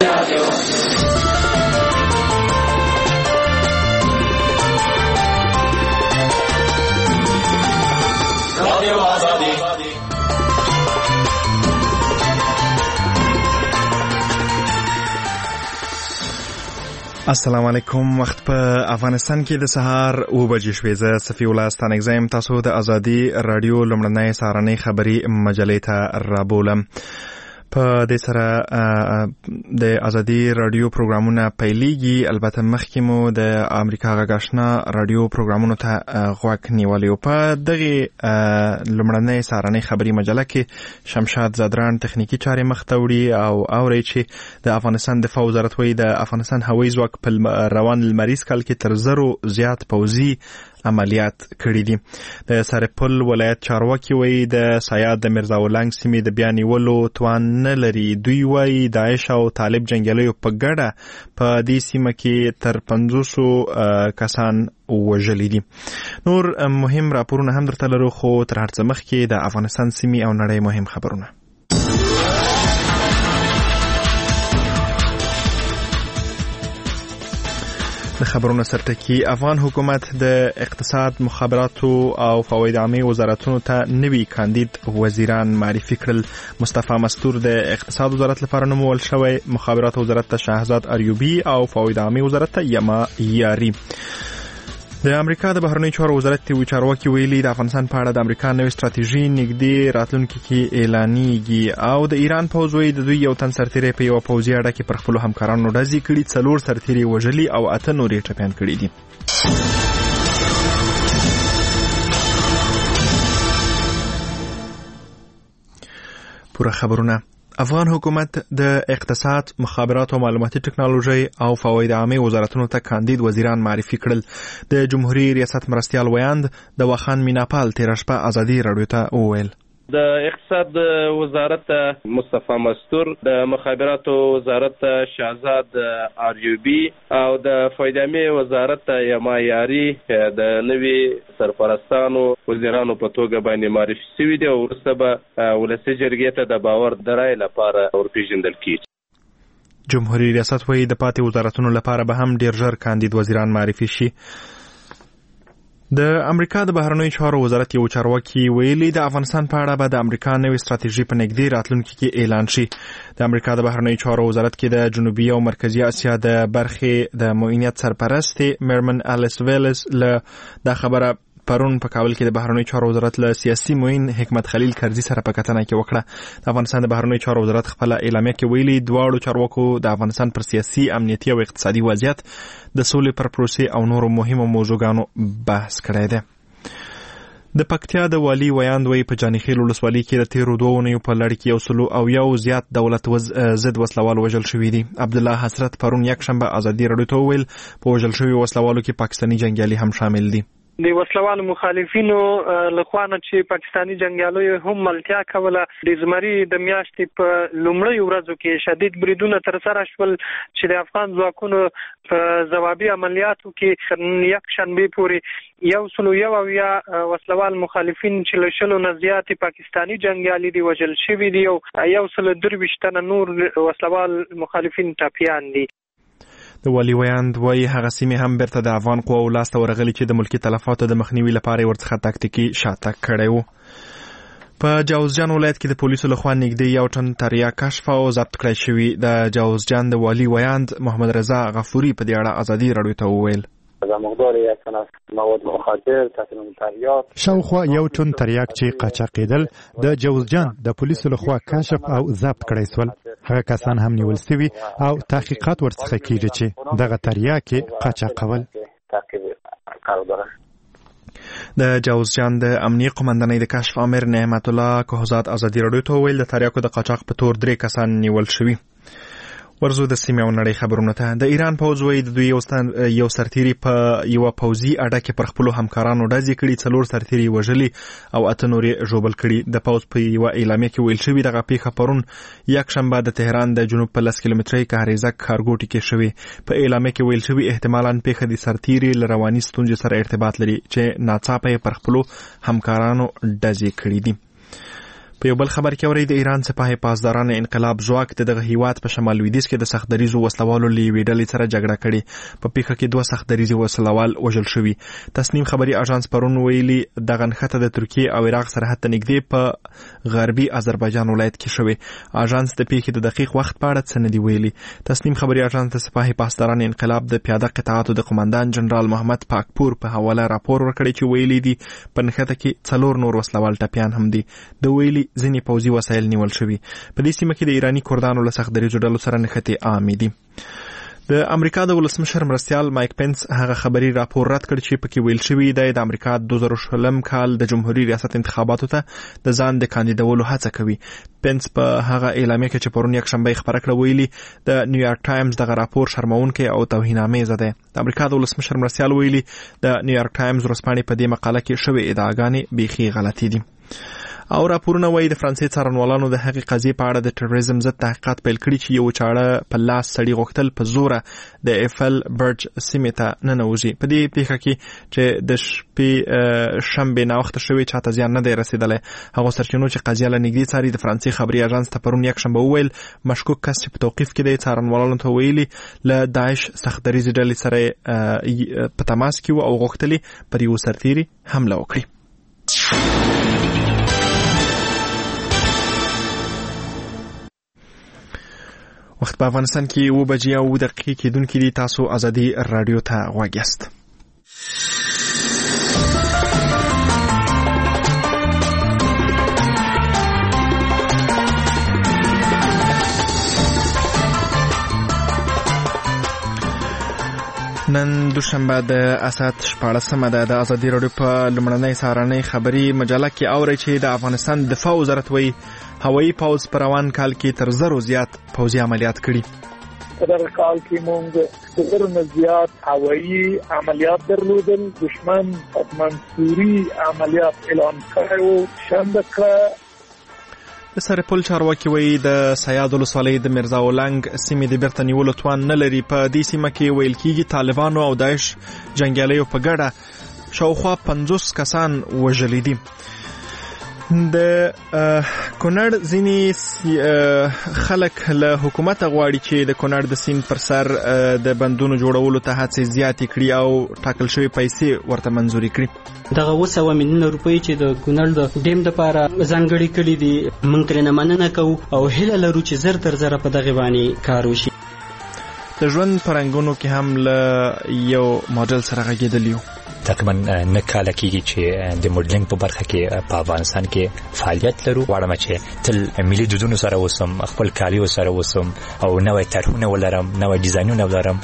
السلام علیکم. وخت په افغانستان کې د سهار 9 بجې شوې. زه صفی الله ستانکزیم تاسو د ازادي رادیو لومړنۍ سهارنۍ خبری مجلې ته رابولم. په دې سره د ازادي رادیو پروګرامونه پیلېږي. البته مخکې مو د امریکا غږ آشنا رادیو پروګرامونو ته غوږ نیولی و. په دغه لومړنۍ سهارنۍ خبری مجله کې شمشاد زادران تخنیکی چارې مخ ته وړي او اوري چې د افغانستان دفاع وزارت وایي د افغانستان هوایي ځواک په روان لمریز کال کې تر 100 زیات پوځي عملیات کړي دي. د سرپل ولایت چارواکي وایي د سیاد د مرزا ولنګ سیمې د بیا نیولو توان نه لري. دوی وایي داعش او طالب جنګیالیو په ګډه په دې سیمه کې تر 500 کسان وژلي دي. نور مهم راپورونه هم درته لرو، خو تر هر څه مخکې د افغانستان سیمې او نړۍ مهم خبرونه. د خبرونو سرټکی. افغان حکومت د اقتصاد، مخابراتو او فواید عامه وزارتونو ته نوي کاندید وزیران معرفي کړل. مصطفی مستور د اقتصاد وزارت لپاره نومول شوی، مخابراتو وزارت ته شهزاد اریوبی او فواید عامه وزارت ته یما یاری. د امریکا د بهرنیو چارو وزارت یو چارواکي ویلي د افغانستان په اړه د امریکا نوې ستراتیژي نږدې راتلونکي کې اعلانېږي. او د ایران پوځ وایي د دوی یو تن سرتیری په یوه پوځي اډه کې پر خپلو همکارانو ډزې کړي، 4 سرتیري وژلي او 8 نور یې ټپیان کړي دي. پوره خبرونه. افغان حکومت د اقتصاد، مخابرات او معلوماتي ټکنالوژي او فواید عامه وزارتونو ته کاندید وزیران معرفي کړل. د جمهوریت ریاست مرستیال ویاند د واخان میناپال تیر شپه ازادي رادیو ته وویل. د اقتصاد وزارت مصطفی مستور، د مخابراتو وزارت شهزاد اریوبی او د فایدامي وزارت یما یاری د نوي سرپرستانو وزیرانو په توګه باندې معرفي شوي دي او وروسته به ولسي جرګې ته د باور د رای لپاره ورپېژندل کیږي. جمهوریت ریاست وایي د پاتې وزارتونو لپاره به هم ډیر ژر کاندید وزیران معرفي شي. د امریکا د بهرنیو چارو وزارت یو چارواکي ویلي د افغانستان په اړه به د امریکا نوې ستراتیژي په نږدې راتلونکي کې اعلان شي. د امریکا د بهرنیو چارو وزارت کې د جنوبي او مرکزی اسیا د برخې د معاونیت سرپرست میرمن الیس ویلس له د خبره پرون په کابل کې د بهرنیو چارو وزارت له سیاسي معین حکمت خلیل کرزي سره په کتنه کې وکړه. د افغانستان د بهرنیو چارو وزارت خپل اعلامیه کې ویلي دواړو چارواکو د افغانستان پر سیاسي، امنیتي او اقتصادي وضعیت، د سولې پر پروسې او نورو مهمو موضوعګانو بحث کړی دی. د پکتیا د والي ویاند وایي په جانیخیل ولسوالۍ کې د تیرو 2 اونیو په لړ کې 101 زیات دولت ضد وسلوال وژل شوي دي. عبدالله حسرت پرون یکشنبه ازادي رادیو ته وویل په وژل شوي وسلوالو کې پاکستاني جنګیالي هم شامل دي. د وسلوالو مخالفینو لخوا نه چې پاکستاني جنګیالیو هم ملتیا کوله. د زمري د میاشتې په لومړۍ ورځو کې شدید بریدونه ترسره شول چې د افغان ځواکونو په ځوابي عملیاتو کې یک شنبه پورې 101 وسلوال مخالفین چې له 100 نه زیات پاکستاني جنګیالي دي وژل شوي دي او 123 تنه نور وسلوال مخالفین ټپیان دي. د والي ویاند وایي هغه سیمې هم بیرته د افغان قواو لاسته ورغلي چې د ملکي تلفاتو د مخنیوي لپاره ورڅخه تاکتیکي شاتګ کړی و. په جوزجان ولایت کې د پولیسو لخوا نږدې 1 ټن تریاک کشف او ضبط کړی شوی. د جوزجان د والي ویاند محمد رضا غفوري په دې اړه ازادي رادیو ته وویل. مقدار 1 تن از مواد مخدر تصمیم تریاک شاوخوا 1 ټن تریاک چې قاچاقېدل د جوزجان د پولیسو لخوا کشف او ضبط کړی سول. هغه کسان هم نیول شوي او تحقیقات ورڅخه کیږي چې دغه تریاک قاچاقول. د جوزجان د امنیه قومندانۍ د کشف امیر نعمت الله کوهزاد ازادي رادیو ته ویل د تریاکو د قاچاق په تور 3 کسان نیول شوي. ورزو د سیمې او نړۍ خبرونه ته. د ایران پوځ وایي د دوی یو سرتیری په یو پوځي اډه کې پر خپلو همکارانو ډزې کړي، 4 سرتیري وژلي او 8 نور یې ژوبل کړي. د پوځ په یو اعلامیه کې ویل شوي دغه پیښه پرون یکشنبه د تهران د جنوب په 10 کیلومترۍ کهریزک ښارګوټي کې شوې. په اعلامیه کې ویل شوي احتمالاً پیښه د سرتیري له رواني ستونزې سره ارتباط لري چې ناڅاپه پر خپلو همکارانو ډزې کړي دي. په یو بل خبر کې اوري د ایران سپاه پاسداران انقلاب ځواک دغه هیواد په شمال لویدیځ کې د سختدریزو وسلوالو لوي ډلې سره جګړه کړې. په پیښه کې 2 سختدریزي وسلوال وژل شوي. تصنیم خبري اژانس پرون ویلي دغه نښته د ترکیه او عراق سرحد ته نږدې په غربي آذربایجان ولایت کې شوې. اژانس د پیښې د دقیق وخت په اړه څه نه دی ویلي. تصنیم خبري اژانس د سپاه پاسداران انقلاب د پیاده قطاعاتو د قومندان جنرال محمد پاکپور په حواله راپور ورکړی چې ویلي دي په نښته کې 4 نور وسلوال ټپيان هم دي. د ویلي ځینې پوځي وسایل نیول شوي. په دې سیمه کې د ایرانی کردانو له سختدریزو ډلو سره نښتې عامې دي. د امریکا د ولسمشر مرستیال مایک پنس هغه خبري راپور رد کړ چې پکې ویل شوی دی د امریکا 2020 کال د جمهوریت ریاست انتخاباتو ته د ځان د کاندیدولو هڅه کوي. پنس په هغه اعلامیه کې چې پرون یک شنبه خبره کړه ویلي د نیویارک ټایمز دغه راپور شرمونکي او توهینامیز دی. د امریکا د ولسمشر مرستیال ویلي د نیویارک ټایمز ورسپانې په دې مقاله کې شوې ادعاګانې بیخي غلطي دي. او راپورونه وایي د فرانسې څارنوالانو د هغې قضیې په اړه د ټروریزم ضد تحقیقات پیل کړي چې یو چاړه په لاس سړي غوښتل په زوره د ایفل برج سیمې ته ننوځي. په دې پیښه کې چې د شپې شنبه ناوخته شوې چاته زیان نه دی رسیدلی. هغو سرچینو چې قضیه له نږدې څاري د فرانسې خبري اژانس ته پرون یک شنبه وویل مشکوک کس چې په توقیف کې دی څارنوالانو ته ویلي له داعش سختدریزې ډلې سره په تماس کې و او غوښتلي پر یو سرتیري حمله وکړي. وخت په افغانستان کې 7:02 کېدونکې دي. تاسو ازادي رادیو ته غوږ یاست. نن دوشنبه د اسات 14مه ده. د ازادي رادیو په لمړنۍ سهارنۍ خبري مجله کې اوري چې د افغانستان دفاع وزارت وایي هوایي پوځ په روان کال کې تر 1000 زیات پوځي عملیات کړي. په دغه کال کې موږ د 1000 زیات هوایي عملیات درلودل. دشمن منصوري عملیات اعلان کړو. شنبه د سرپل چارواکي وایي د سیاد ولسوالۍ د مرزا ولنګ سیمې د بیرته نیولو توان نه لري. په دې سیمه کې ویل کېږي طالبانو او داعش جنګیالیو په ګډه شاوخوا 50 کسان وژلي دي. د کونړ ځینې خلک له حکومت غواړي چې د کونړ د سیند پر سر د بندونو جوړولو ته هڅې زیاتې کړي او ټاکل شوی پیسې ورته منظوري کړي. دغه 200 میلیونه روپۍ چې د کونړ د ډیم لپاره ځانګړي کړي دي موږ ترې مننه کوو او هیله لرو چې زر تر زره په دغه باندې کار وشي. د ژوند پرنګونو کې هم له یو ماډل سره غږېدلی یو. تقریبا 9 کال کېږي چې د موډلینګ په برخه کې په افغانستان کې فعالیت لرو. غواړم چې تل ملي دودونو سره وسم، خپل کالیو سره وسم او نوې طرحونه ولرم، نوې ډیزاینونه ولرم.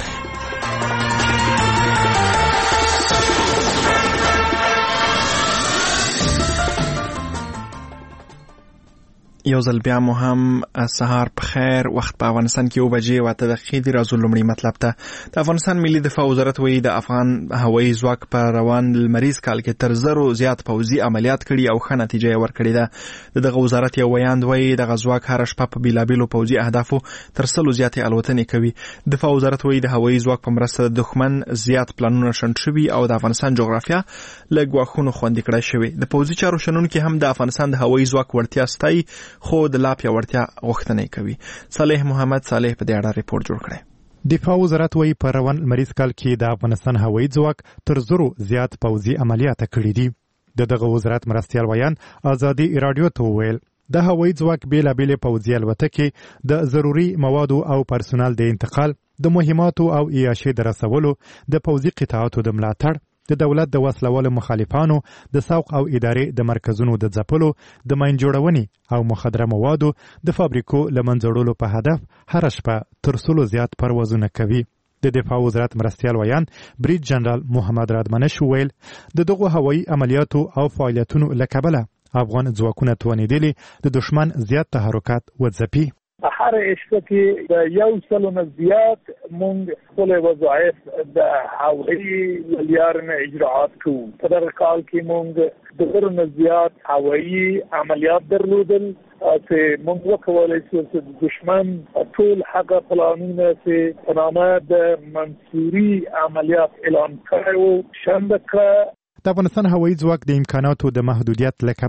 یو ځل بیا مو هم سهار په خیر. وخت په افغانستان کې 7:08 دی. راځو لومړی مطلب ته. د افغانستان ملي دفاع وزارت وایي د افغان هوایي ځواک په روان لمریز کال کې تر 1000 زیات پوځي عملیات کړي او ښه نتیجه یې ورکړې ده. دغه وزارت یو ویاند وایي دغه ځواک هر شپه په بیلابیلو پوځي اهدافو تر 100 زیاتې الوتنې کوي. دفاع وزارت وایي د هوایي ځواک په مرسته د دښمن زیات پلانونه شنډ شوي او د افغانستان جغرافیه له ګواښونو خوندي کړای شوې. د پوځي چارو شنونکي هم د افغانستان د هوایي ځواک وړتیا ستایي خو د لا پیاوړتیا غوښتنه کوي. صالح محمد صالح په دې اړه ریپورت جوړ کړی. دفاع وزارت وایي په روان لمریز کال کې د افغانستان هوایي ځواک تر 1000 زیات پوځي عملیات کړي دي. دغه وزارت مرستیال ویان ازادي رادیو ته وویل د هوایي ځواک بیلابیل پوځي الوتکې د ضروري موادو او پرسونل د انتقال، د مهماتو او عیاشۍ د رسولو، د پوځي قطاعاتو د ملاتړ، د دولت د وسلوالو مخالفانو د سوق او ادارې د مرکزونو د ځپلو، د ماین جوړونې او مخدره موادو د فابریکو له منځوړلو په هدف هر شپه تر 100 زیات پروازونه کوي. د دفاع وزارت مرستیال ویان بریج جنرال محمد رادمنش ویل د دغه هوایي عملیاتو او فعالیتونو له کبله افغان ځواکونه توانېدلي د دشمن زیات تحرکات وځپي. هر اشته کې د 100 نه زیات مونږ خپل وظایف د هوایي لارې اجراات کوو. په دغه کال کې مونږ د 1000 نه زیات هوایي عملیات درلودل چې مونږ وکولای شو چې د دشمن ټول هغه پلانونه چې په نامه د منصوري عملیات اعلان کړو شنډ کړ. د افغانستان هوایي ځواک د امکاناتو د محدودیت له کبله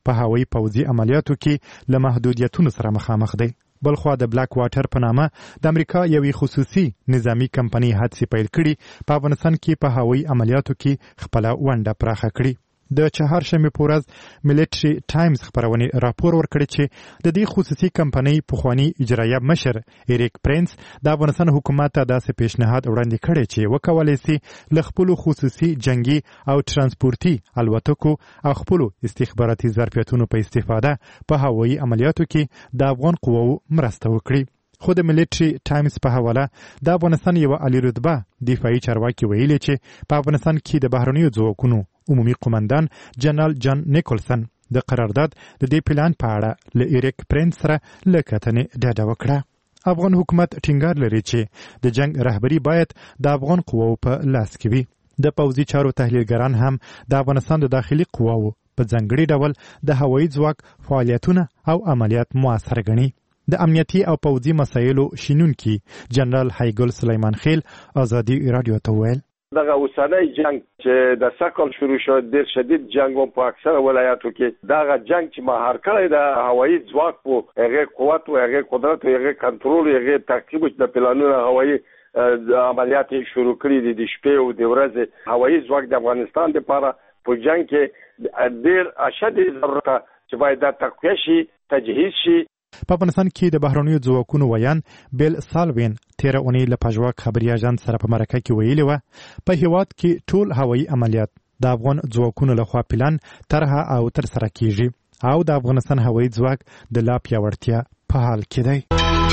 په هوایي پوځي عملیاتو کې له محدودیتونو سره مخامخ دی. بلخوا د بلاک واټر په نامه د امریکا یوې خصوصي نظامی کمپنۍ حادثې پیل کړي په افغانستان کې په هوایي عملیاتو کې خپله ونډه پراخه کړي. د چهارشنبې په ورځ ملیټري ټایمز خپرونې راپور ورکړی چې د دې خصوصي کمپنۍ پخواني اجرایه مشر ایریک پرینس د افغانستان حکومت ته داسې پیشنهاد وړاندې کړی چې وکولی سي له خپلو خصوصي جنگي او ترانسپورتي الوتکو او خپلو استخباراتي ظرفیتونو په استفاده په هوایي عملیاتو کې د افغان قواو مرسته وکړي. خو د ملیټري ټایمز په حواله د افغانستان یو عالی رتبه دفاعي چارواکي ویلي چې په افغانستان کې د بهرنیو ځواکونو عمومي قومندان جنرال جان نیکولسن د قرارداد د دې پلان په اړه له ایریک پرینس سره له کتنې ډاډه وکړه. افغان حکومت ټینګار لري چې د جنگ رهبری باید د افغان قواو په لاس کې وي. د پوځي چارو تحلیلګران هم د افغانستان د داخلي قواو په ځانګړي ډول د هوایي ځواک فعالیتونه او عملیات موثر ګڼي. د امنیتي او پوځي مسایلو شینونکي جنرال هایګل سلیمان خیل ازادي رادیو ته ویل دغه اوسنۍ جنگ چې د سکل شروع شو ډېر شدید جنگ په اکثره ولایاتو کې دغه جنگ چې مهار کړی د هوایي ځواک په هغه قوت او هغه قدرت او هغه کنټرول هغه تعقیب د پلانونو هوایي عملیات شروع کړي د شپې او د ورځې هوایي ځواک د افغانستان لپاره په جنگ کې ډېر اشد ضرورت چې باید د تقویه شي تجهیز شي. په افغانستان کې د بهرنیو ځواکونو ویان بیل سالوین تیره اونۍ له پژواک خبري اژانس سره په مرکه کې ویلي وه په هیواد کې ټول هوایي عملیات د افغان ځواکونو لخوا پلان طرحه او ترسره کیږي او د افغانستان هوایي ځواک د لا پیاوړتیا په حال کې دی.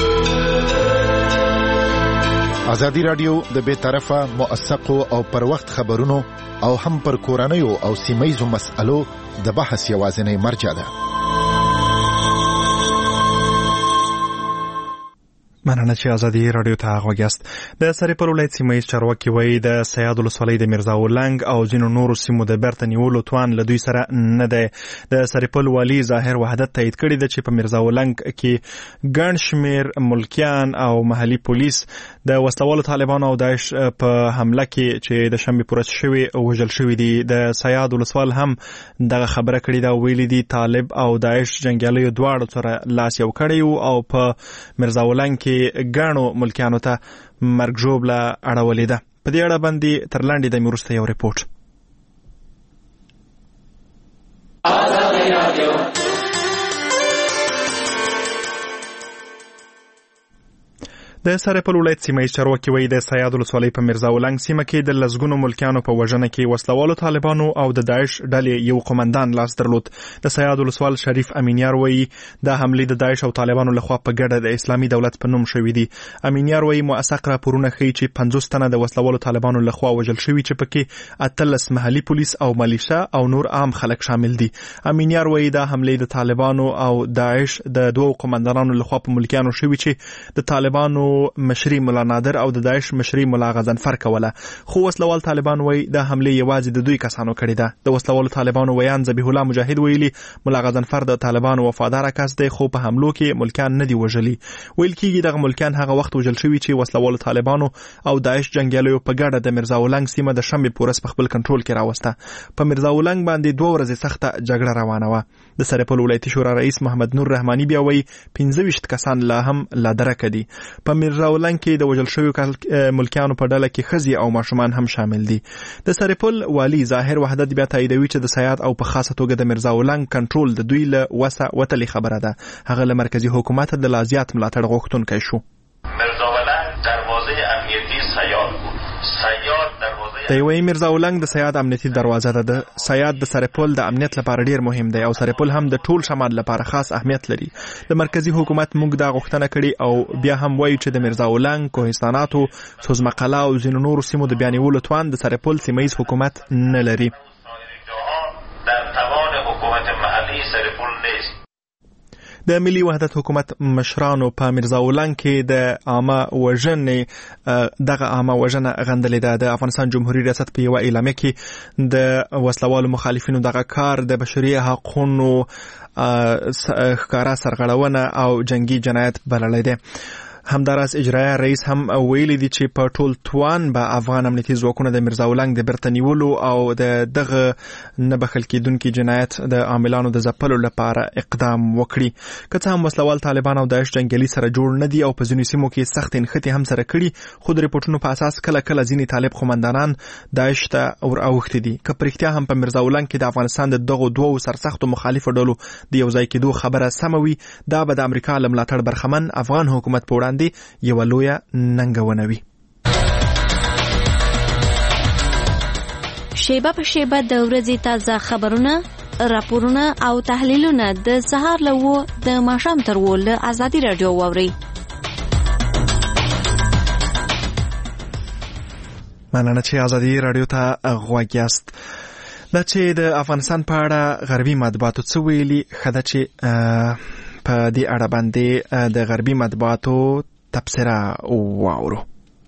ازادي رادیو د بې طرفه موثقو او پر وخت خبرونو او هم پر کورنیو او سیمه‌یزو مسألو د بحث یوازینی مرجع ده. مننه چې ازادي رادیو ته غوږ یاست. د سرپل ولایت سیمه‌ییز چارواکي وایي د سیاد ولسوالۍ د میرزا ولنګ او ځینو نورو سیمو د بیرته نیولو توان له دوی سره نه دی. د سرپل والي ظاهر وحدت تایید کړی ده چې په میرزا ولنګ کې ګڼ شمېر ملکیان او محلي پولیس د وسلوالو طالبانو او داعش په حمله کې چې د شنبې په ورځ شوې وژل شوي دي. د سیاد ولسوال هم دغه خبره کړې ده او ویلي دي طالب او داعش جنګیالیو دواړو سره لاس یو کړی او په میرزا ولنګ کې ګڼو ملکیانو ته مرګ ژوبله اړولې ده. په دې اړه باندې تر لاندې د وروسته یو ریپورټ. د سرپل ولایت سیمه‌ییز چارواکي وایي د سیاد ولسوالۍ په میرزا ولنګ سیمه کې د لسګونو ملکیانو په وژنه کې وسلوالو طالبانو او د داعش ډلې یو قومندان لاس درلود. د سیاد ولسوال شریف امینیار وایي دا حملې د داعش او طالبانو لخوا په ګډه د اسلامي دولت په نوم شوې دي. امینیار وایي موثق راپورونه ښیي چې 50 تنه د وسلوالو طالبانو لخوا وژل شوي چې پکې 18 محلي پولیس او ملیشه او نور عام خلک شامل دي. امینیار وایي دا حملې د طالبانو او داعش د دوو قومندانانو لخوا په ملکیانو شوي چې د طالبانو مشري مولا نادر او د داعش مشري مولا غضنفر کوله. خو وسلوال طالبان وایي دا حمله یوازې د دوی کسانو کړې ده. د وسلوالو طالبانو ویان ذبیح الله مجاهد ویلي مولا غضنفر د طالبانو وفادار کس دی خو په حملو کې ملکیان نه دي وژلي. ویل کېږي دغه ملکیان هغه وخت وژل شوي چې وسلوالو طالبانو او داعش جنګیالیو په ګډه د میرزا ولنګ سیمه د شنبې په ورځ په خپل کنټرول کې راوسته. په میرزا ولنګ باندې 2 ورځې سخته جګړه روانه وه. د سرپل ولایتي شورا رئیس محمد نور رحماني بیا وایي 25 کسان لا هم لا درکه دي. په میرزا ولنګ کې د وژل شویو ملکیانو په ډله کې ښځې او ماشومان هم شامل دي. د سرپل والي ظاهر وحدت بیا تاییدوي چې د سیاد او په خاصه توګه د میرزا ولنګ کنټرول د دوی له وسه وتلې خبره ده. هغه له مرکزي حکومت د لا زیات ملاتړ غوښتونکی شو. میرزا ولنګ دروازه امنیتي سیاد بود. سیاد دروازه د یوې میرزا ولنګ د سیاد امنیتي دروازه ده. د سیاد د سرپل د امنیت لپاره ډیر مهم دی او سرپل هم د ټول شمال لپاره خاص اهمیت لري. د مرکزی حکومت موږ دا غوښتنه کړې او بیا هم وایي چې د میرزا ولنګ، کوهستاناتو، سوزمقاله او ځینو نورو سیمو د بیانولو توان د سرپل سیمه‌ییز حکومت نه لري. در توان حکومت محلی سرپل نیست. د ملي وحدت حکومت مشرانو په میرزا ولنګ کې د عامه وژنې دغه عامه وژنه غندلې ده. د افغانستان جمهوریت ریاست په یو اعلامیه کې د وسلوالو مخالفینو دغه کار د بشري حقوقو ښکارا سرغړونه او جنگي جنایت بللی دی. همداراز اجرایه رئیس هم ویلي دي چې په ټول توان به افغان امنیتي ځواکونه د میرزا ولنګ د بیرته نیولو او د دغه نه بخښل کېدونکي جنایت د عاملانو د ځپلو لپاره اقدام وکړي. که څه هم وسلوال طالبان او داعش جنګیالي سره جوړ نه دي او په ځینو سیمو کې سخت نښتې هم سره کړي، خو د ریپورټونو په اساس کله کله ځینې طالب قومندانان داعش ته ور اوښتي دي. که په رښتیا هم په میرزا ولنګ کې د افغانستان د دغو دوو سرسختو مخالفو ډلو د یو ځای کېدو خبره سمه وي، دا به د امریکا له ملاتړ برخمن افغان حکومت په وړاندې یوه لویه ننګونه وي. شیبه په شیبه د ورځې تازه خبرونه، راپورونه او تحلیلونه د سهار له 9 د ماښام تر 10 له ازادي رادیو واورئ. مننه چې ازادي رادیو ته غوږ یاست. دا چې د افغانستان په اړه غربي مطبوعاتو څه ویلي، ښه ده چې په دې اړه باندې د غربي مطبوعاتو تبصره واورو.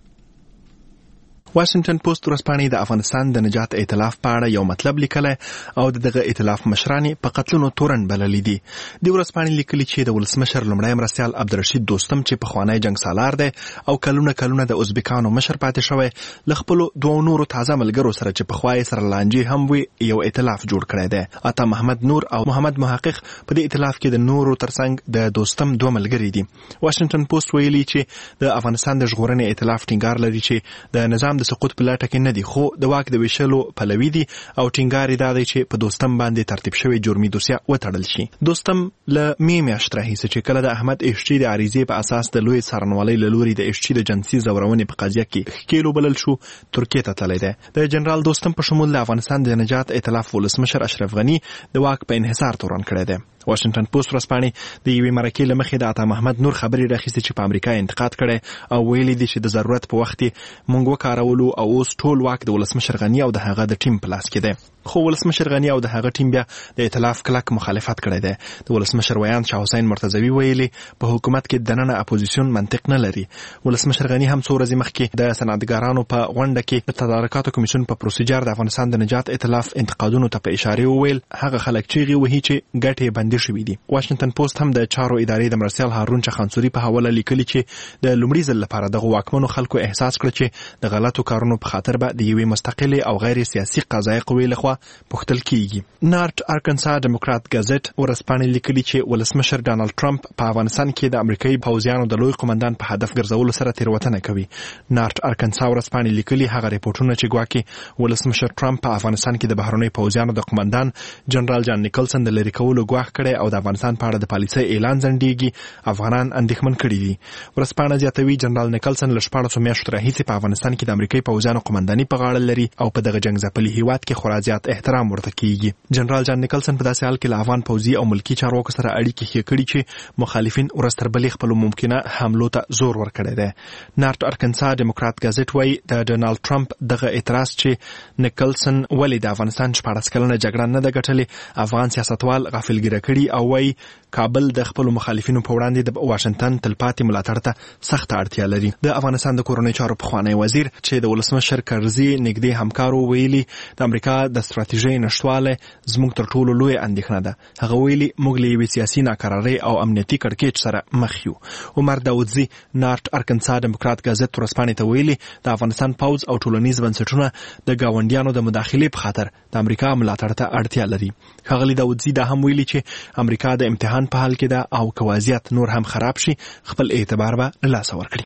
واشنگټن پوسټ ورځپاڼې د افغانستان د نجات ائتلاف په اړه یو مطلب لیکلی او دغه ائتلاف مشران په قتلونو تورن بللي دي. د ورځپاڼې لیکلي چې د ولسمشر لومړی مرستیال عبدالرشید دوستم چې پخوانی جنګ سالار دی او کلونه د ازبکانو مشر پاتې شوی، له خپلو دوو نورو تازه ملګرو سره چې پخوا یې سره لانجې هم وي یو ائتلاف جوړ کړی دی. عطا محمد نور او محمد محقق په دې ائتلاف کې د نورو ترڅنګ د دوستم دوه ملګري دي. واشنگټن پوسټ ویلي چې د افغانستان د ژغورنې ائتلاف ټینګار لري چې د نظام د سقوط په لټه کې نه دي، خو د واک د ویشلو پلوي دي او ټینګار یې دا دی چې په دوستم باندې ترتیب شوی جرمي دوسیه وتړل شي. دوستم له میاشتې راهیسې چې کله د احمد اشچي د عریضې په اساس د لوی څارنوالۍ له لوري د اشچي د جنسي زورونې په قضیه کې ښکېلو بلل شو، ترکیې ته تللی دی. د جنرال دوستم په شمول د افغانستان د نجات ائتلاف ولسمشر اشرف غني د واک په انحصار تورن کړی دی. واشنگټن پوسټ ورځپاڼې د یوې مرکې له مخې د عطا محمد نور خبرې راخیستې چې په امریکا انتقاد کړی او ویلي دي چې د ضرورت په وخت موږ وکارولو او اوس ټول واک د ولسمشر غني او د هغه د ټیم په لاس کې دی. خو ولسمشر غني او د هغه ټیم بیا د ائتلاف کلک مخالفت کړی دی. د ولسمشر ویاند شاه حسین مرتضوي ویلي په حکومت کې دننه اپوزیسیون منطق نه لري. ولسمشر غني هم څو ورځې مخکې د صنعتګارانو په غونډه کې د تدارکاتو کمیسیون په پروسیجر د افغانستان د نجات ائتلاف انتقادونو ته په اشاره وویل هغه خلک چیغې وهي چې ګټې بندي شوي دي. واشنگټن پوسټ هم د چارو ادارې د مرستیال هارون چخانسوري په حواله لیکلي چې د لومړي ځل لپاره دغه واکمنو خلکو احساس کړ چې د غلطو کارونو په خاطر به د یوې مستقلې او غیر سیاسي قضایي قوې لخوا پوښتل کیږي. نارت ارکنسا ډیموکرات ګازټ ورځپاڼې لیکلي چې ولسمشر ډانلډ ټرمپ په افغانستان کې د امریکایي پوځیانو د لوی قومندان په هدف ګرځولو سره تېروتنه کوي. نارت ارکنسا ورځپاڼې لیکلي هغه ریپورټونه چې ګواکې ولسمشر ټرمپ په افغانستان کې د بهرنیو پوځیانو د قومندان جنرال جان نیکلسن د لرې کولو ګواښ کړی او د افغانستان په اړه د پالیسۍ اعلان ځنډېږي افغانان اندېښمن کړي دي. ورځپاڼه زیاتوي جنرال نیکلسن له 14 میاشتو راهیسې په افغانستان کې د امریکایي پوځیانو قومنداني په غاړه لري او په دغه جنګ ځپلي هیواد کې خورا زیات احترام ورته کیږي. جنرال جان نیکلسن په داسې حال کې له افغان پوځي او ملکي چارواکو سره اړیکې ښې کړي چې مخالفین ورځ تر بلې خپلو ممکنه حملو ته زور ورکړی دی. نارت ارکنسا ډیموکرات ګازټ وایي د ډونالډ ټرمپ دغه اعتراض چې نیکلسن ولې د افغانستان 14 کلنه جګړه نه ده ګټلې افغان سیاستوال غافلګیره کړي او وایي کابل د خپل مخالفینو په وړاندې د واشنگټن تلپاتې ملاتړ ته سخت اړتیا لري. د افغانستان د کورنۍ چارو پخوانی وزیر چې د ولسمشر کرزي نږدې همکارو ویلي د امریکا د ستراتیژۍ نشټواله زموږ تر ټولو لوی اندېښنه ده. هغه ویلي موږ له یوې سیاسي ناکرارۍ او امنیتي کړکېچ سره مخ یو. عمر داودزي نارت ارکنسا ډیموکرات ګازټ ورځپاڼې ته ویلي د افغانستان پوځ او ټولنیز بنسټونه د ګاونډیانو د مداخلې په خاطر د امریکا ملاتړ ته اړتیا لري. ښاغلي داودزي دا هم ویلي چې امریکا د امتحان په حال کې ده او که وضعیت نور هم خراب شي خپل اعتبار به له لاسه ورکړي.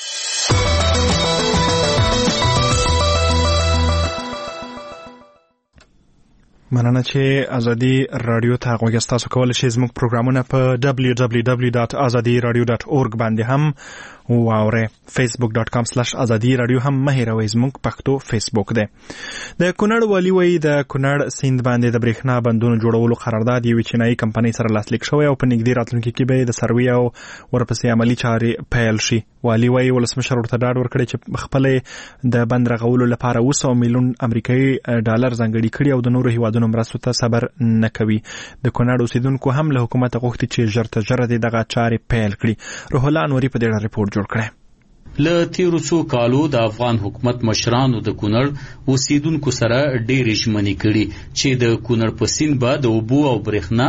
مننه چې ازادي رادیو ته غوږ تاسو کولای شئ زموږ پروګرامونه په www.azadiradio.org باندې هم واورئ. facebook.com/azadi radio هم مه هېروئ زموږ پښتو فیسبوک دی. د کونړ والي وایي د کونړ سیند باندې د برېښنا بندونو جوړولو قرارداد یوې چینایي کمپنۍ سره لاسلیک شوی او په نږدې راتلونکي کې به د سروې او ورپسې عملي چارې پیل شي. والي وایي ولسمشر ورته ډاډ ورکړی چې خپل د بند رغولو لپاره 200 میلیون امریکایي ډالر ځانګړي کړي او د نورو هیوادونو مرستو ته صبر نه کوي. د کونړ اوسیدونکو هم له حکومت غوښتي چې ژر تر ژره دغه چارې پیل کړي. روح الله انوري په دې اړه ریپورت جوړ کړی. له تیرو څو کالو د افغان حکومت مشرانو د کونړ اوسیدونکو سره ډېرې ژمنې کړي چې د کونړ په سیند به د اوبو او برېښنا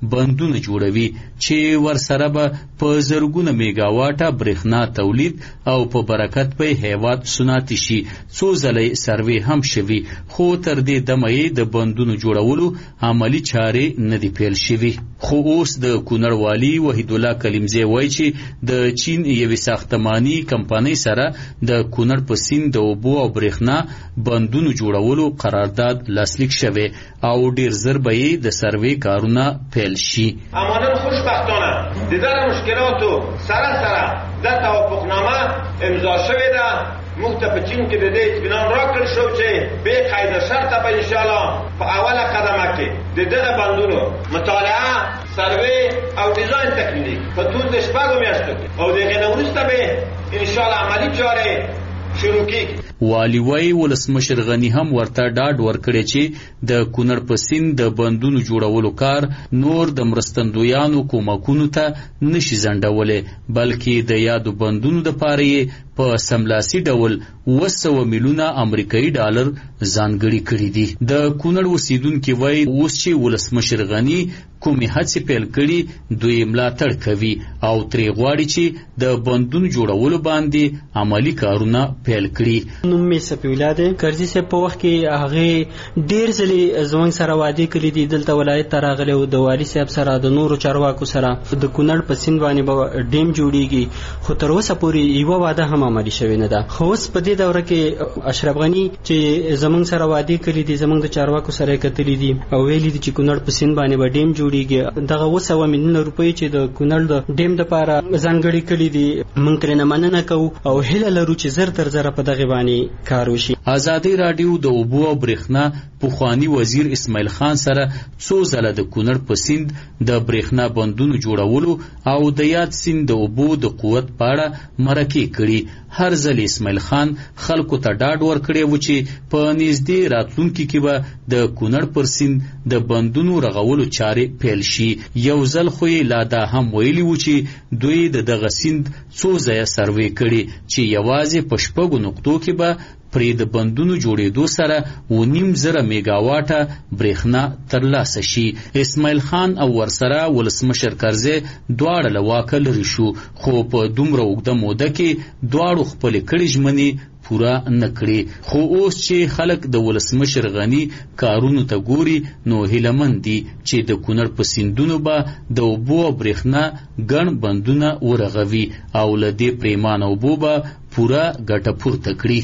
بندونه جوړوي چې ورسره به په زرګونه میګاواټه برېښنا تولید او په برکت به هیواد صنعتي شي. څو ځله سروې هم شوي خو تر دې دمه یې د بندونو جوړولو عملي چارې نه دي پیل شوي. خو اوس د کونړ والي وحید الله کلیمزی وایي چې د چین یوې ساختماني کمپنۍ سره د کونړ په سیند د اوبو او برېښنا بندونو جوړولو قرارداد لاسلیک شوی او ډیر زر به یې د سروې کارونه پیل شي. اما نن خوشبختانه د دغه مشکلاتو سره د توافقنامه امضا شوې ده. موږ ته په چین کې د دې اطمینان راکړل شو چې به قید شرطه به انشاءالله په اوله قدمه کې د دغه بندونو مطالعه، سروې او ډیزاین تکمیلي په طول د 6 میاشتو کې او د هغې نه وروسته به انشاءالله عملي چارې شروع کیږي. والی وای ولسمشر غنی هم ورته ډاډ ورکړی چې د کونړ په سیند د بندونو جوړولو کار نور د مرستندویانو کومکونو ته نشي ځنډولی، بلکې د یادو بندونو دپاره یې په سملاسي ډول 200 میلیونه امریکایي ډالر ځانګړي کړي دي. د کونړ اوسیدونکي وایي اوس چې ولسمشر غنی کومې هڅې پیل کړي دوی ملاتړ کوي او ترې غواړي چې د بندونو جوړولو باندې عملي کارونه پیل کړي. نوم مې سپیولا دی. کرزي صاحب په وخت کې هغې ډېر ځلې زموږ سره وعدې کړي دي دلته ولایت ته راغلی او د والي صاحب سره د نورو چارواکو سره د کونړ په سیند باندې به ډیم جوړیږي، خو تر اوسه پورې یوه واده هم عملي شوې نه ده. خو اوس په دې دوره کې اشرف غني چې زموږ سره وعدې کړي دي زموږ د چارواکو سره یې کتلي دي او ویلي دي چې کونړ په سیند باندې به ډیم جوړیږي. دغه 200 میلیونه روپۍ چې د کونړ د ډیم دپاره ځانګړي کړي دي موږ ترې نه مننه کوو او هیله لرو چې زر تر زره په دغې باندې کار وشي. ازادي راډیو د اوبو او برېښنا پخوانی وزیر اسماعیل خان سره څو ځله د کونړ په سیند د برېښنا بندونو جوړولو او د یاد سیند د اوبو د قوت په اړه مرکې کړي. هر ځل اسماعیل خان خلکو ته ډاډ ورکړی و چې په نږدې راتلونکي کې به د کونړ پر سیند د بندونو رغولو چارې پیل شي. یو ځل خو یې لا دا هم ویلي و چې دوی د دغه سیند څو ځایه سروې کړي چې یوازې په 6 نقطو کې به پرې د بندونو جوړېدو سره 9.5 میګاواټه برېښنا ترلاسه شي. اسماعیل خان او ورسره ولسمشر کرزی دواړه له واکه لرې شو، خو په دومره اوږده موده کې دواړو خپلې کړې ژمنې پوره نه کړي. خو اوس چې خلک د ولسمشر غني کارونو ته ګوري نو هیلهمند دي چې د کونړ په سیندونو به د اوبو او برېښنا ګڼ بندونه ورغوي او له دې پریمانه اوبو به پوره ګټه پورته کړي.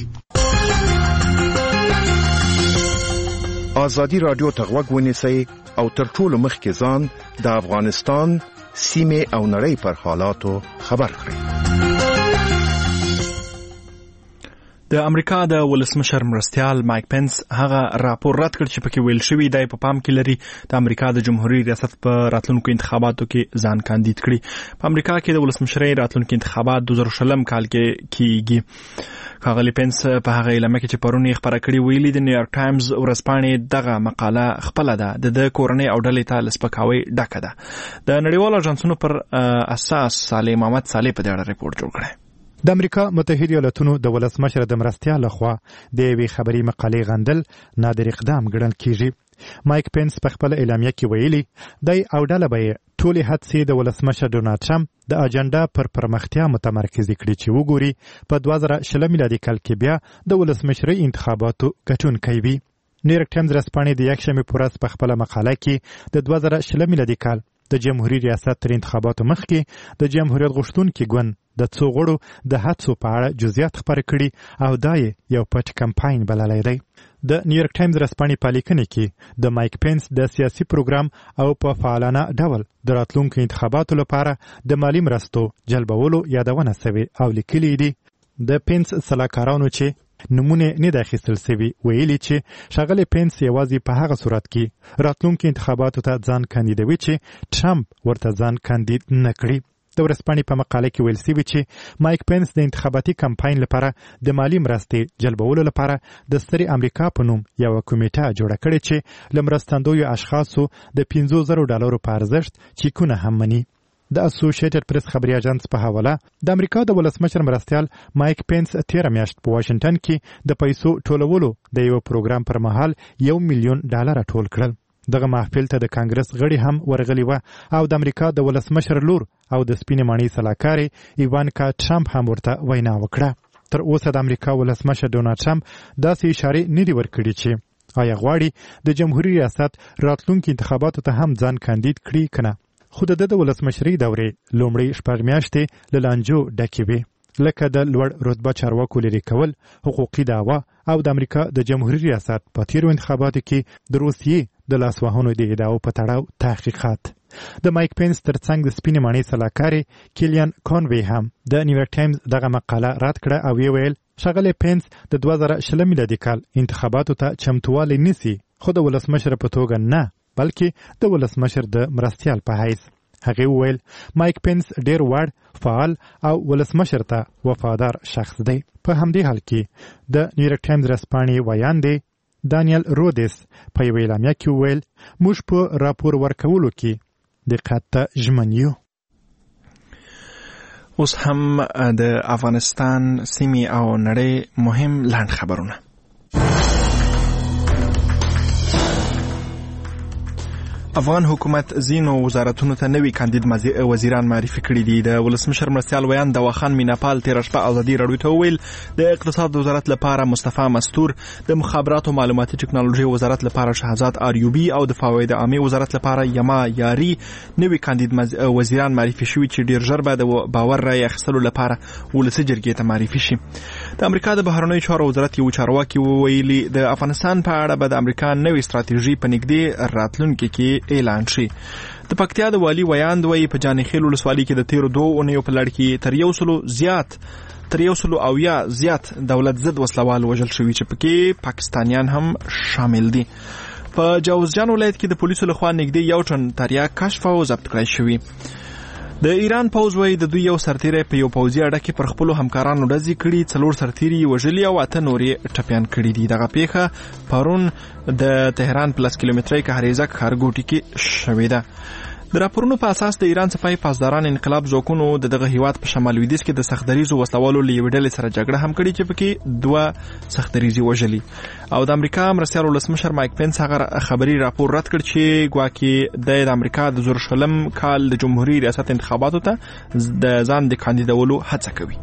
آزادی رادیو ته غوږ ونیسئ او تر ټولو مخکې ځان د افغانستان سیمې او نړۍ پر حالاتو خبر کړئ. د امریکا د ولسمشر مرستیال مایک پنس هغه راپور رد کړ چې پکې ویل شوی دی په پام کې لري د امریکا د جمهوریت ریاست په راتلونکو انتخاباتو کې ځان کاندید کړي. په امریکا کې د ولسمشرۍ راتلونکو انتخابات 2020 کال کې کیږي. ښاغلي پنس په هغه اعلامیه کې چې پرون یې خپاره کړې ویلي د نیویارک ټایمز ورځپاڼې دغه مقاله خپله ده د کورنۍ او ډلې ته له سپکاوۍ ډکه ده. د نړیوالو اژانسونو پر اساس صالح محمد صالح په دې اړه ریپورټ جوړ کړی. د امریکا متحده ایالاتونو د ولسمشر د مرستیال لخوا د یوې خبري مقالې غندل نادر اقدام ګڼل کیږي. مایک پنس په خپل اعلامیه کې ویلي دی او ډله به ټولې هڅې د ولسمشر ډونالډ ټرمپ د اجنډا پر پرمختیا متمرکز کړي چې وګوري په 2020 میلادي کال کې بیا د ولسمشرۍ انتخاباتو ګټونکی وي. نیویارک ټایمز ورځپاڼې د یکشنبې په ورځ په خپله مقاله کې د 2020 میلادي کال د جمهوریت ریاست تر انتخاباتو مخکې د جمهوریت غوښتونکي ګوند د څو غړو د هڅو په اړه جزئیات خپاره کړي او دا یو پټ کمپاین بللی دی. د نیویارک ټایمز ورځپاڼې په لیکنې کې د مایک پنس د سیاسي پروګرام او په فعالانه ډول د راتلونکو انتخاباتو لپاره د مالي مرستو جلبولو یادونه شوې او لیکلي دي د پنس سلاکارانو چې نمونه نه د اخیستل سوي ویلي چې ښاغلی پنس یوازې په هغه صورت کې راتلونکو انتخاباتو ته ځان کاندیدوي چې ټرمپ ورته ځان کاندید نه کړي. د ورځپاڼې په مقاله کې ویل سوي چې مایک پنس د انتخاباتي کمپاین لپاره د مالي مرستې جلبولو لپاره د سترې امریکا په نوم یوه کمیټه جوړه کړې چې له مرستندویو اشخاصو د $50,000 په ارزښت چیکونه هم مني. د اسوسییټډ پریس خبري اژانس په حواله د امریکا د ولسمشر مرستیال مایک پنس 13 میاشت په واشنگټن کې د پیسو ټولولو د یو پروګرام پر مهال $1 میلیون ټول کړل. دغه محفل ته د کانګرس غړي هم ورغلي و او د امریکا د ولسمشر لور او د سپینې ماڼۍ سلاکارې ایوانکا ټرمپ هم ورته وینا وکړه. تر اوسه د امریکا ولسمشر ډونالد ټرمپ داسې اشارې نه دي ورکړي چې آیا غواړي د جمهوریت ریاست راتلونکي انتخاباتو ته هم ځان کاندید کړي کنه. خو د ولسمشرۍ دورې لومړی 6 میاشتې له لانجو ډکې وې، لکه د لوړ رتبه چارواکو لرې کول، حقوقي دعوا او د امریکا د جمهوریت ریاست په تیرو انتخاباتو کې د روسیې د لاسوهنو د ادعاو په تړاو تحقیقات. د مایک پینس ترڅنګ د سپینې ماڼۍ سلاکارې کیلیان کانوی هم د نیویارک ټایمز دغه مقاله رد کړه او ویل ښاغلی پینس د 2020 میلادي کال انتخاباتو ته چمتووالی نیسي، خو د ولسمشر په توګه نه بلکې د ولسمشر د مرستیال په حیث. هغه ویل مایک پینس ډیر وړ، فعال او ولسمشر ته وفادار شخص دی. په همدې حال کې د نیویارک ټایمز رسپانې ویان دی دانیل رودس په یوه اعلامیه کې ویل موږ په راپور ورکولو کې دقت ته ژمن یو. اوس هم د افغانستان سیمې او نړۍ مهم لاند خبرونه. افغان حکومت ځینو وزارتونو ته نوي کاندید وزیران معرفي کړي دي. د ولسمشر مرستیال ویان دواخان میناپال تېره شپه ازادي راډیو ته وویل د اقتصاد وزارت لپاره مصطفی مستور، د مخابرات او معلوماتي ټکنالوژي وزارت لپاره شهزاد آریوبی او د فواید عامه وزارت لپاره یما یاری نوي کاندید وزیران معرفي شوي چې ډیر ژر به د باور رای اخیستلو لپاره ولسي جرګې ته معرفي شي. د امریکا د بهرنیو چارو وزارت یو چارواکي وویلي د افغانستان په اړه به د امریکا نوې ستراتیژي په نږدې راتلونکي کې اعلان شي. د پکتیا د والی ویاند وی په جانخیل ولسوالۍ کې د تیرو 2 اونیو په لړ کې تر 100 او یا زیات دولت ضد وسلوال وژل شوي چې پکې پاکستانیان هم شامل دي. په جوزجان ولایت کې د پولیسو لخوا نږدې 1 ټن تریاک کشف او ضبط کړای شوی. د ایران پوځ وی د دوی یو سرتیری په یو پوځي اډه کې پر خپلو همکارانو ډزې کړي، 4 سرتیري وژلي او 8 نورې ټپیان کړي دي. دغه پیښه پرون د تهران پلس کیلومترۍ کهریزک ښارګوټي کې شوې ده. د راپورونو په اساس د ایران سپاه پاسداران انقلاب ځواکونو دغه هیواد په شمال لویدیځ کې د سختدریزو وسلوالو له یوې ډلې سره جګړه هم کړې چې پکې 2 سختدریزي وژلي. او د امریکا مرستیال ولسمشر مایک پینس هغه خبري راپور رد کړ چې ګواکې د امریکا د 2020 کال د جمهوریت ریاست انتخاباتو ته د ځان د کاندیدولو هڅه کوي.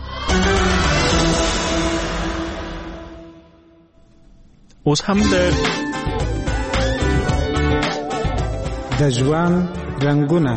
اوس هم د ژوند رنگونه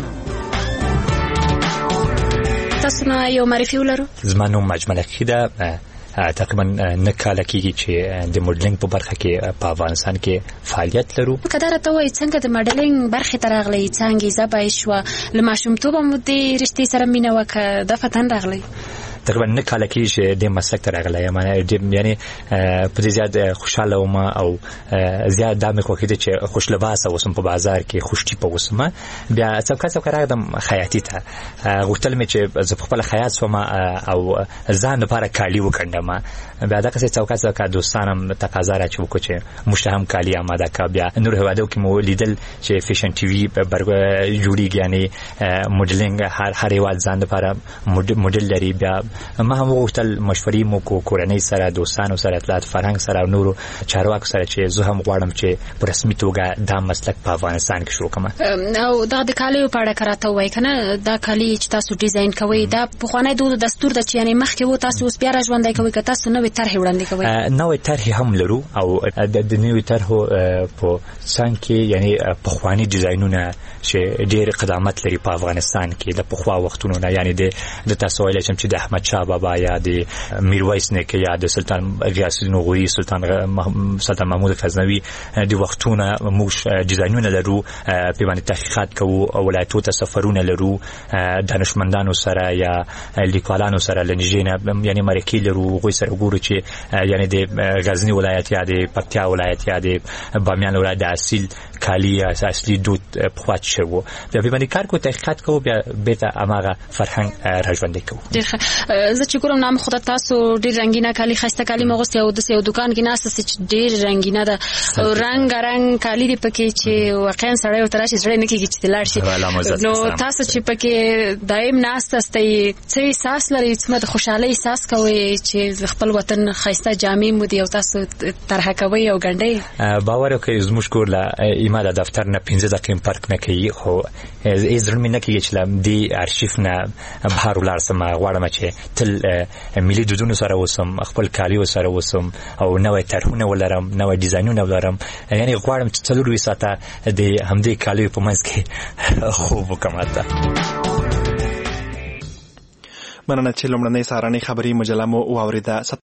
تاسو نه یو معرفي ولرو. زما نوم مجمل خیده، تقریبا 9 کال کېږي چې د موډلینګ په برخه کې په افغانستان کې فعالیت لرو. کله راته وایي څنګه د موډلینګ برخه ته راغلی، څنګه زبای شو، له ماشومتوبه مو د رښتې سره مینه وکړه، د فتن راغلی؟ تقریبا 9 کال کېږي چې د مسلک ته راغلی یم. یعنی په دې زیات خوشاله وم او زیات دا مې خوښېده چې خوش لباسه اوسم په بازار کې، خوش ټیپه اوسم. بیا څوکه راغلم خیاطي ته، غوښتل مې چې زه په خپله خیاط شوم او ځان لپاره کالي وګنډم. بیا دغسې څوکه دوستان هم تقاضا راچې وکړو چې موږ ته هم کالي اماده کړه. بیا نور هېوادو کې مو لیدل چې فیشن ټي وي جوړېږي، یعنې موډلینګ هر هېواد ځان لپاره موډل لري. بیا ما هم وغوښتل مشورې مو کورنۍ سره، دوستانو سره، اطلاعات فرهنګ سره او نورو چارواکو سره چې زه هم غواړم چې په رسمي توګه دا مسلک په افغانستان کې شروع کړم. او دا د کالیو په اړه راته ووایي که نه، دا کالي چې تاسو ډیزاین کوئ دا پخوانی دود دستور ده چې یعنې مخکې و، تاسو اوس بیا راژوندی کوئ که تاسو نوې طرحې وړاندې کوئ؟ نوې طرحې هم لرو او د نوې طرحو په څنګ کې یعنې پخواني ډیزاینونه چې ډېر قدامت لري په افغانستان کې د پخوا وختونو نه، یعنې د تاسو ویلی شم چې د احمد شاه بابا یا د میرویس نیکه یا د سلطان غیاث الدین غوري، سلطان محمود غزنوي د وختونه موږ ډیزاینونه لرو، په باندې تحقیقات کوو، ولایتو ته سفرونه لرو، دانشمندانو سره یا لیکوالانو سره له نږدې نه یعنې مرکې لرو، هغوی سره ګورو چې یعنې د غزني ولایت یا د پکتیا ولایت یا د بامیان ولایت د اصیل کالي یا اصلي دود پخوا څه و، بیا په باندې کار کوو، تحقیقات کوو، بیا بېرته هماغه فرهنګ راژوندی کوو. زه چې ګورم نام خدای تاسو ډیر رنگینه کالی خسته کالی مغوستي او د یو دکان کې ناس چې ډیر رنگینه ده رنگ کالی دی پکې چې واقعا سړی او تراشي سړی نه کېږي چې لاړ شي. نو تاسو چې پکې دایم ناس تاسو څه احساس لري چې د خوشحالي احساس کوي چې خپل وطن خسته جامې مو دی او تاسو طرح کوي او ګنډي باور وکړئ زموږ کور لا ایماله دفتر نه 15 دقیقې فرق نه کوي خو زړه مې نه کېږي چې د ارشیف نه بهر ولاړ سم غواړم چې تل ملي دودونو سره وسم خپل کالیو سره وسم او نوې طرحونه ولرم نوې ډیزاینونه ولرم یعنی غواړم چې څلور وساته د همدې کالیو په منځ کې خوب وکړم. مننه چې لومړنۍ سهارنۍ خبري مجله مو واوریده.